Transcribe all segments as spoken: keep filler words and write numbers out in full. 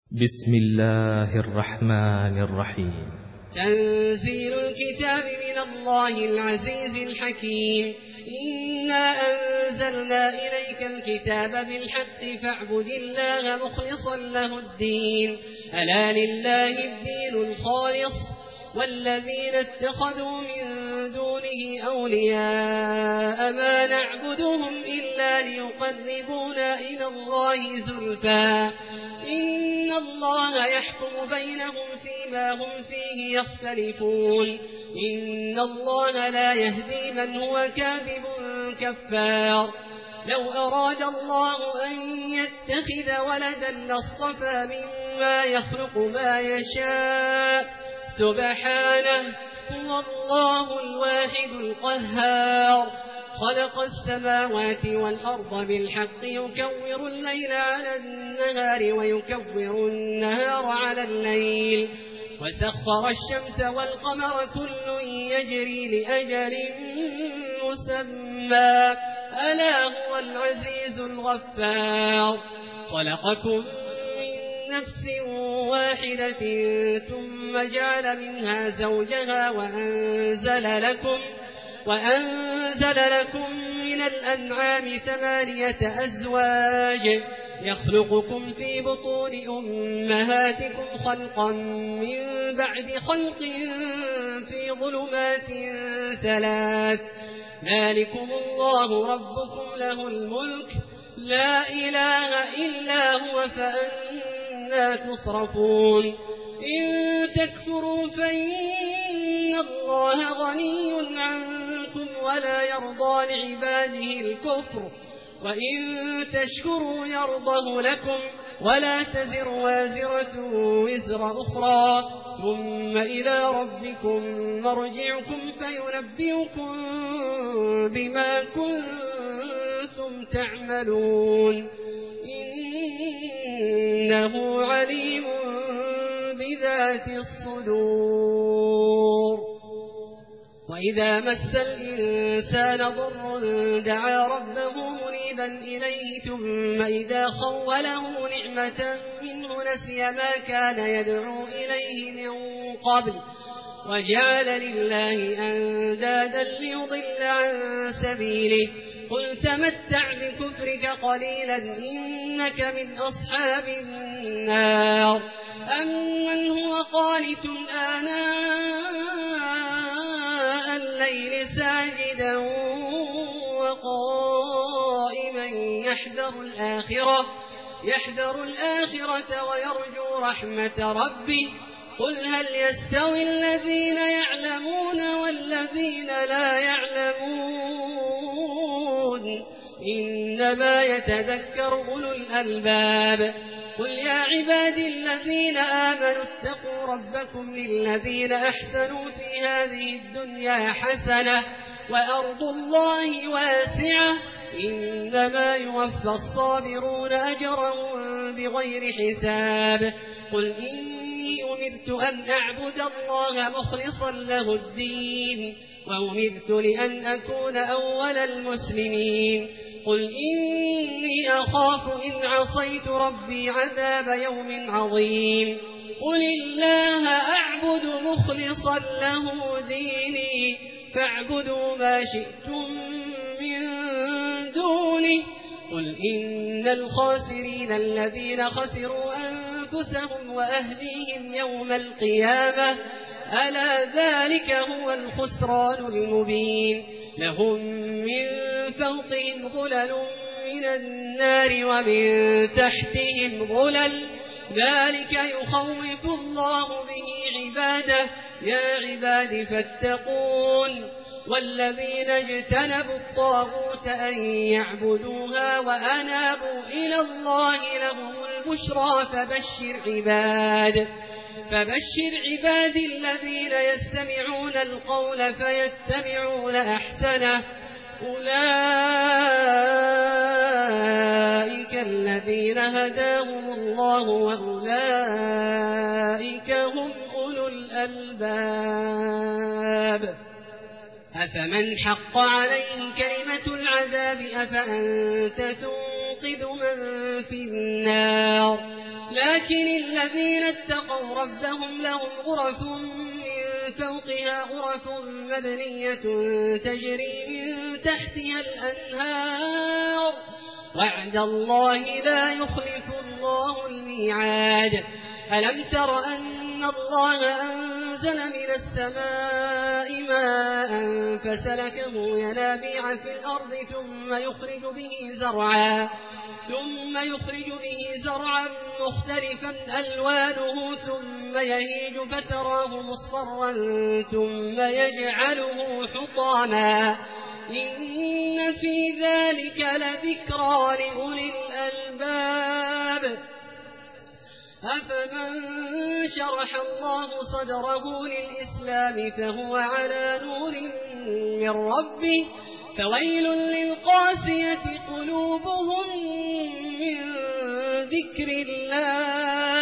بسم الله الرحمن الرحيم. تنزيل الكتاب من الله العزيز الحكيم. إنا أنزلنا إليك الكتاب بالحق فاعبد الله مخلصا له الدين. ألا لله الدين الخالص والذين اتخذوا من دونه أولياء ما نعبدهم إلا ليقربونا إلى الله زلفى إن الله يحكم بينهم فيما هم فيه يختلفون. إن الله لا يهدي من هو كاذب كفار. لو أراد الله أن يتخذ ولدا لاصطفى مما يخلق ما يشاء سبحانه هو الله الواحد القهار. خلق السماوات والأرض بالحق يكور الليل على النهار ويكور النهار على الليل وسخر الشمس والقمر كل يجري لأجل مسمى ألا هو العزيز الغفار. خلقكم من نفس واحدة ثم جعل منها زوجها وأنزل لكم وأنزل لكم من الأنعام ثمانية أزواج يخلقكم في بطون أمهاتكم خلقا من بعد خلق في ظلمات ثلاث. ذلكم الله ربكم له الملك لا إله إلا هو فأنى تصرفون. إن تكفروا فإن الله غني عنكم ولا يرضى لعباده الكفر وإن تشكروا يرضه لكم ولا تزر وازرة وزر أخرى ثم إلى ربكم مرجعكم فينبئكم بما كنتم تعملون. إنه عليم بذات الصدور. وإذا مس الإنسان ضر دعا ربه منيبا إليه ثم إذا خوله نعمة منه نسي ما كان يدعو إليه من قبل وجعل لله أندادا ليضل عن سبيله. قل تمتع بكفرك قليلا إنك من أصحاب النار. أمن هو قانت آناء الليل ساجدا وقائما يحذر الآخرة يحذر الآخرة ويرجو رحمة ربه. قل هل يستوي الذين يعلمون والذين لا يعلمون إنما يتذكر أولو الألباب. قل يا عبادي الذين آمنوا اتقوا ربكم للذين أحسنوا في هذه الدنيا حسنة وأرض الله واسعة إنما يوفى الصابرون أجرهم بغير حساب. قل إني أمرت أن أعبد الله مخلصا له الدين وأمرت لأن أكون أول المسلمين. قل إني أخاف إن عصيت ربي عذاب يوم عظيم. قل الله أعبد مخلصا له ديني فاعبدوا ما شئتم من دونه. قل إن الخاسرين الذين خسروا أنفسهم وأهليهم يوم القيامة ألا ذلك هو الخسران المبين. لهم من فوقهم ظلل من النار ومن تحتهم ظلل ذلك يخوف الله به عباده يا عباد فاتقون. والذين اجتنبوا الطاغوت أن يعبدوها وأنابوا إلى الله لهم البشرى فبشر عباد فبشر عبادي الذين يستمعون القول فيتبعون أحسنه. أولئك الذين هداهم الله وأولئك هم أولو الألباب. أفمن حق عليه كلمة العذاب أفأنت تنقذ من في النار لكن الذين اتقوا ربهم لهم غرف من فوقها غرف مبنية تجري من تحتها الأنهار وعد الله لا يخلف الله الميعاد. ألم تر أن الله أنزل من السماء ماء فسلكه ينابيع في الأرض ثم يخرج به زرعا ثم يخرج به زرعا مختلفا ألوانه ثم يهيج فتراه مصفرا ثم يجعله حطاما إن في ذلك لذكرى لأولي الألباب. أفمن شرح الله صدره للإسلام فهو على نور من ربه فويل للقاسية قلوبهم من ذكر الله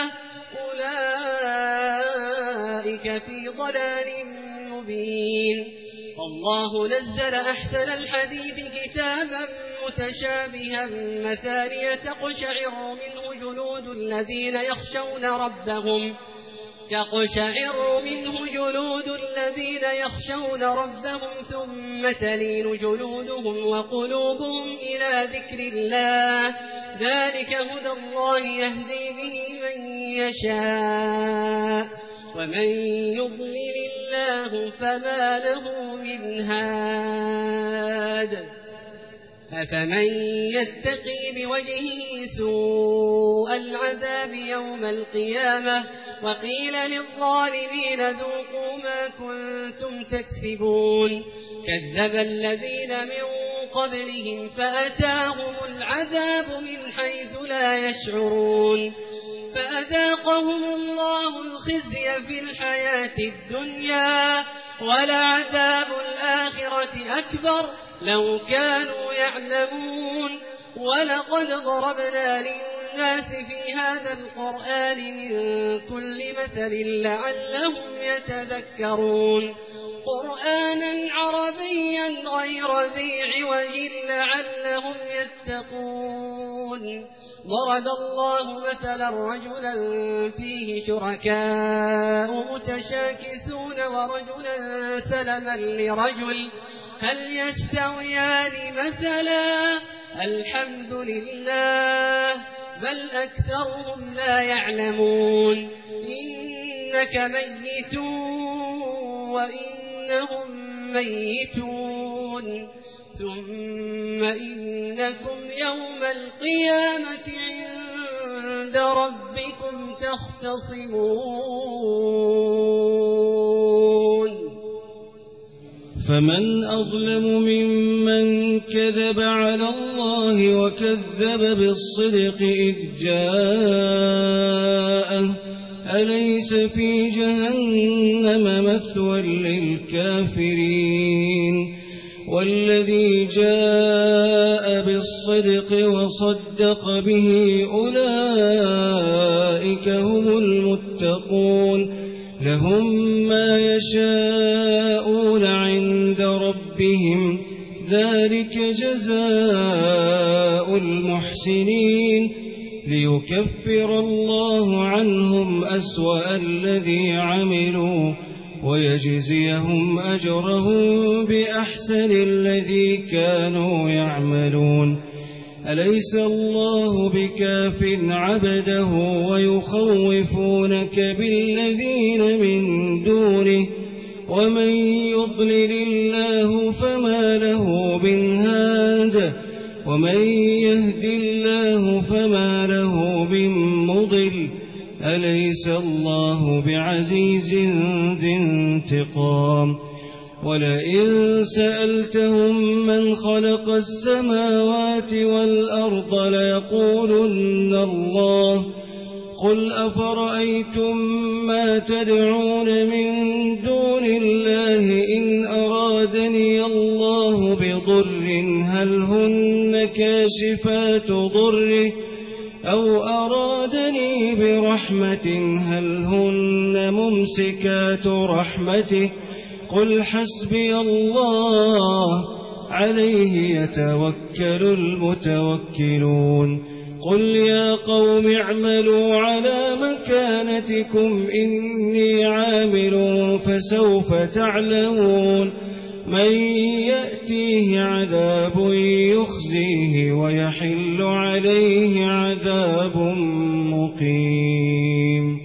أولئك في ضلال مبين. الله نزل أحسن الحديث كتابا متشابها مثانية تقشعر منه جلود الذين يخشون ربهم تقشعر منه جلود الذين يخشون ربهم ثم تلين جلودهم وقلوبهم إلى ذكر الله ذلك هدى الله يهدي به من يشاء ومن يضلل الله فما له من هاد. أفمن يتقي بوجهه سوء العذاب يوم القيامة وقيل للظالمين ذوقوا ما كنتم تكسبون كذب الذين من قبلهم فأتاهم العذاب من حيث لا يشعرون فأذاقهم الله الخزي في الحياة الدنيا ولعذاب الآخرة أكبر لو كانوا يعلمون. ولقد ضربنا للناس في هذا القرآن من كل مثل لعلهم يتذكرون قرآنا عربيا غير ذي عوج لعلهم يتقون. ضرب الله مثلا رجلا فيه شركاء متشاكسون ورجلا سلما لرجل هل يستويان مثلا الحمد لله بل أكثرهم لا يعلمون. إنك ميت وإنهم ميتون ثم إنكم يوم القيامة عند ربكم تختصمون. فمن أظلم ممن كذب على الله وكذب بالصدق إذ جاءه أليس في جهنم مثوى للكافرين والذي جاء بالصدق وصدق به أولئك هم المتقون لهم ما يشاءون عند ربهم ذلك جزاء المحسنين ليكفر الله عنهم أسوأ الذي عملوا ويجزيهم أجرهم بأحسن الذي كانوا يعملون. أليس الله بكاف عبده ويخوفونك بالذين من دونه ومن يضلل الله فما له من هاد ومن يهد الله فما له من مضل أليس الله بعزيز ذي انتقام. ولئن سألتهم من خلق السماوات والأرض ليقولن الله قل أفرأيتم ما تدعون من دون الله إن أرادني الله بضر هل هن كاشفات ضره أو أرادني برحمة هل هن ممسكات رحمته قل حسبي الله عليه يتوكل المتوكلون. قل يا قوم اعملوا على مكانتكم إني عامل فسوف تعلمون من يأتيه عذاب يخزيه ويحل عليه عذاب مقيم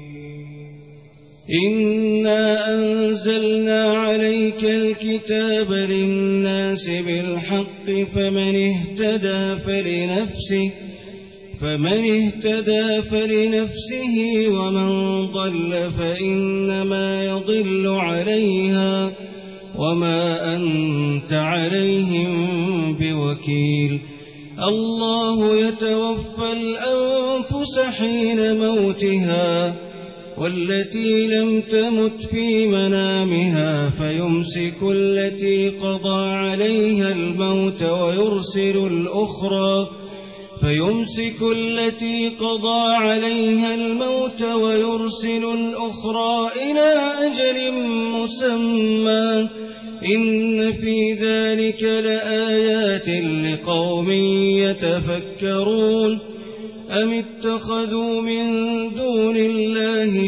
إنا أنزلنا عليك الكتاب للناس بالحق فمن اهتدى فلنفسه فمن اهتدى فلنفسه ومن ضل فإنما يضل عليها وما أنت عليهم بوكيل الله يتوفى الأنفس حين موتها والتي لم تمت في منامها فيمسك التي قضى عليها الموت ويرسل الأخرى فيمسك التي قضى عليها الموت ويرسل الأخرى إلى أجل مسمى إن في ذلك لآيات لقوم يتفكرون أم اتخذوا من دون الله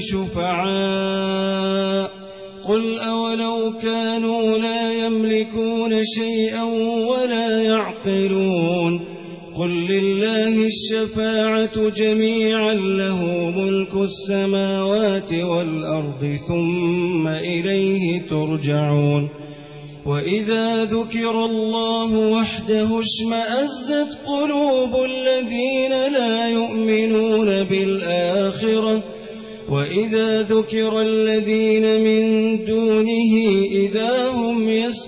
شفعاء قل أولو كانوا لا يملكون شيئا ولا يعقلون قل لله الشفاعة جميعا له ملك السماوات والأرض ثم إليه ترجعون وإذا ذكر الله وحده اشمأزت قلوب الذين لا يؤمنون بالآخرة وإذا ذكر الذين من دونه إذا هم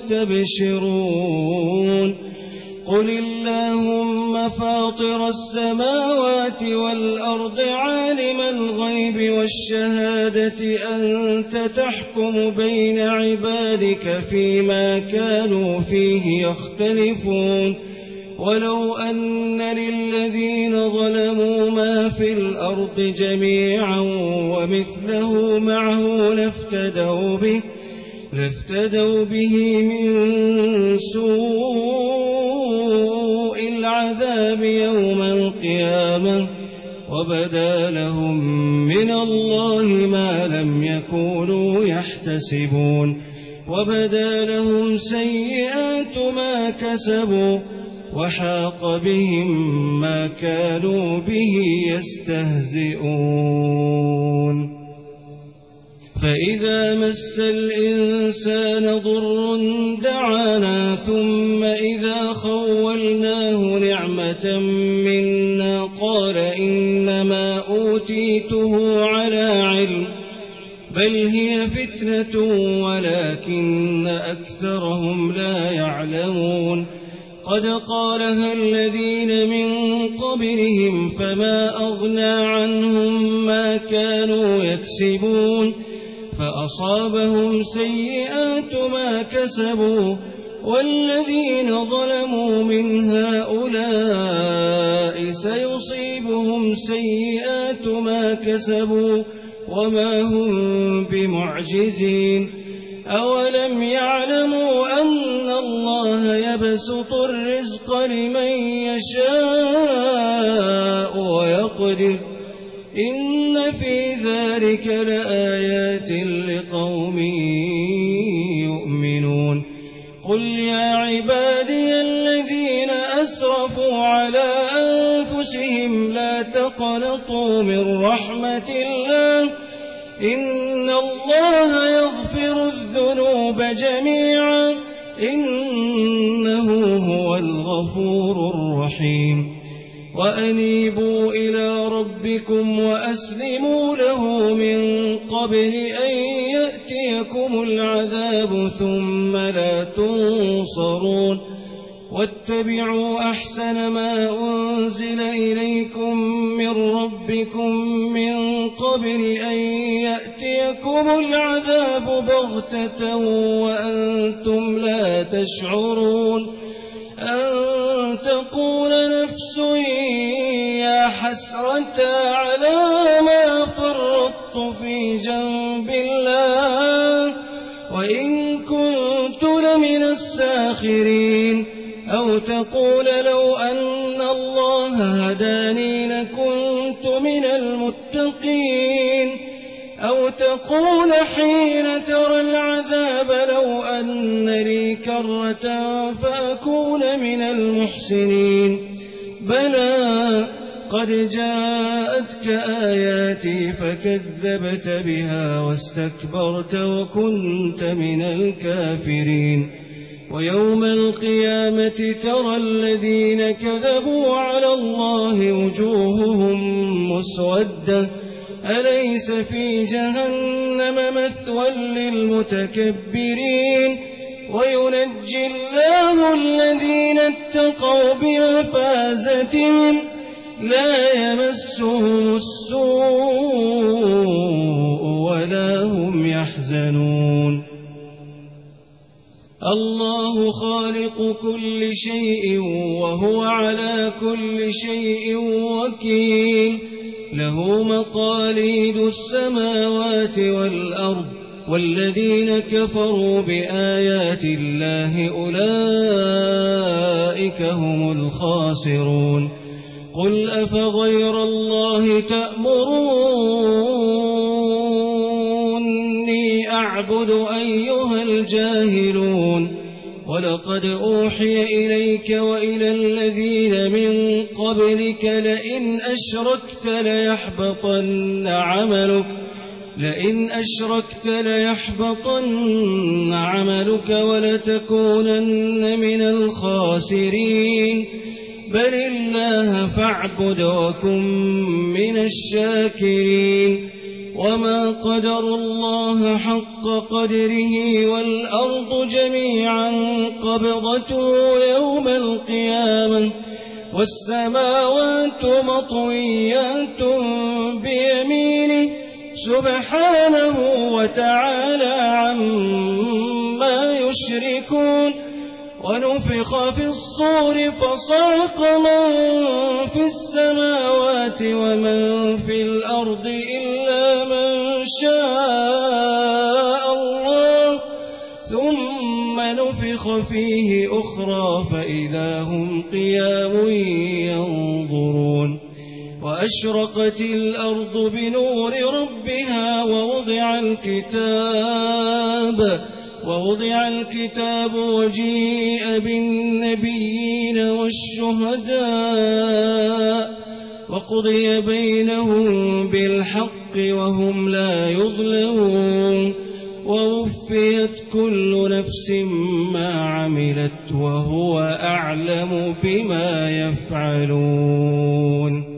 يستبشرون قل اللهم فاطر السماوات والأرض عالم الغيب والشهادة أنت تحكم بين عبادك فيما كانوا فيه يختلفون ولو أن للذين ظلموا ما في الأرض جميعا ومثله معه لافتدوا به لافتدوا به من سوء العذاب يوم القيامة وبدا لهم من الله ما لم يكونوا يحتسبون وبدا لهم سيئات ما كسبوا وحاق بهم ما كانوا به يستهزئون فإذا مس الإنسان ضر دعانا ثم إذا خولناه نعمة منا قال إنما أوتيته على علم بل هي فتنة ولكن أكثرهم لا يعلمون قد قالها الذين من قبلهم فما أغنى عنهم ما كانوا يكسبون فأصابهم سيئات ما كسبوا والذين ظلموا من هؤلاء سيصيبهم سيئات ما كسبوا وما هم بمعجزين أولم يعلموا أن الله يبسط الرزق لمن يشاء ويقدر إن في ذلك لآيات لقوم يؤمنون قل يا عبادي الذين أسرفوا على أنفسهم لا تقنطوا من رحمة الله إن الله يغفر الذنوب جميعا إنه هو الغفور الرحيم وأنيبوا إلى ربكم وأسلموا له من قبل أن يأتيكم العذاب ثم لا تنصرون واتبعوا أحسن ما أنزل إليكم من ربكم من قبل أن يأتيكم العذاب بغتة وأنتم لا تشعرون أن تقول نفس يا حسرة على ما فرطت في جنب الله وإن كنت لمن الساخرين أو تقول لو أن الله هداني تقول حين ترى العذاب لو أن لي كرة فأكون من المحسنين بلى قد جاءتك آياتي فكذبت بها واستكبرت وكنت من الكافرين ويوم القيامة ترى الذين كذبوا على الله وجوههم مسودة أليس في جهنم مثوى للمتكبرين وينجي الله الذين اتقوا بمفازتهم لا يمسهم السوء ولا هم يحزنون الله خالق كل شيء وهو على كل شيء وكيل له مقاليد السماوات والأرض والذين كفروا بآيات الله أولئك هم الخاسرون قل أفغير الله تأمروني أعبد أيها الجاهلون ولقد أوحي إليك وإلى الذين من قبلك لئن أشركت ليحبطن عملك لئن أشركت ليحبطن عملك ولتكونن من الخاسرين بل الله فاعبد وكن من الشاكرين وما قدر الله حق قدره والأرض جميعا قبضته يوم القيامة والسماوات مطويات بيمينه سبحانه وتعالى عما يشركون ونفخ في الصور فصعق من في السماوات ومن في الأرض إلا من شاء الله ثم نفخ فيه أخرى فإذا هم قيام ينظرون وأشرقت الأرض بنور ربها ووضع الكتاب ووضع الكتاب وجيء بالنبيين والشهداء وقضي بينهم بالحق وهم لا يظلمون ووفيت كل نفس ما عملت وهو أعلم بما يفعلون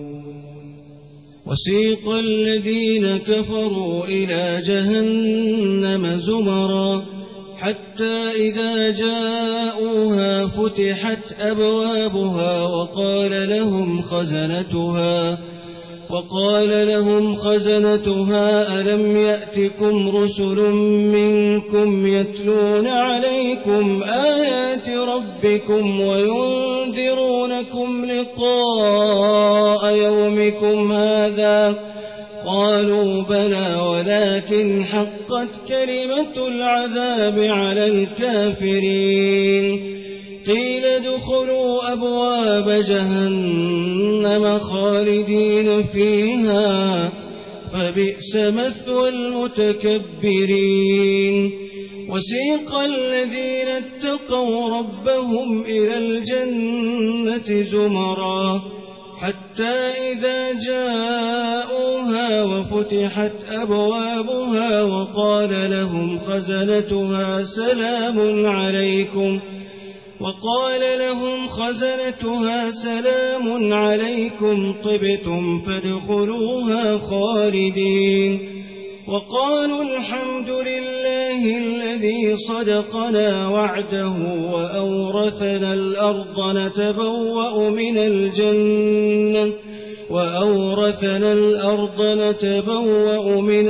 وسيق الذين كفروا إلى جهنم زمرا حتى إذا جاءوها فتحت أبوابها وقال لهم خزنتها وقال لهم خزنتها ألم يأتكم رسل منكم يتلون عليكم آيات ربكم وينذرونكم لقاء يومكم هذا قالوا بلى ولكن حقت كلمة العذاب على الكافرين قيل ادخلوا أبواب جهنم خالدين فيها فبئس مثوى المتكبرين وسيق الذين اتقوا ربهم إلى الجنة زمرا حتى إذا جاءوها وفتحت أبوابها وقال لهم خزنتها سلام عليكم وقال لهم خزنتها سلام عليكم طبتم فادخلوها خالدين وقالوا الحمد لله الذي صدقنا وعده وأورثنا الأرض نتبوأ من الجنة وأورثنا الأرض نتبوأ من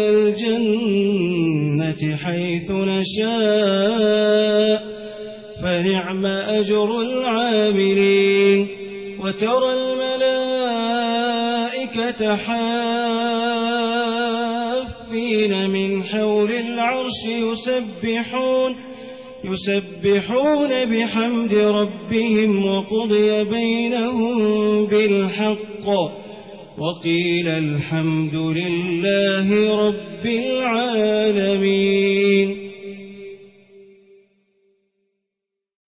الجنة حيث نشاء فنعم أجر العاملين وترى الملائكة حافين من حول العرش يسبحون يسبحون بحمد ربهم وقضي بينهم بالحق وقيل الحمد لله رب العالمين.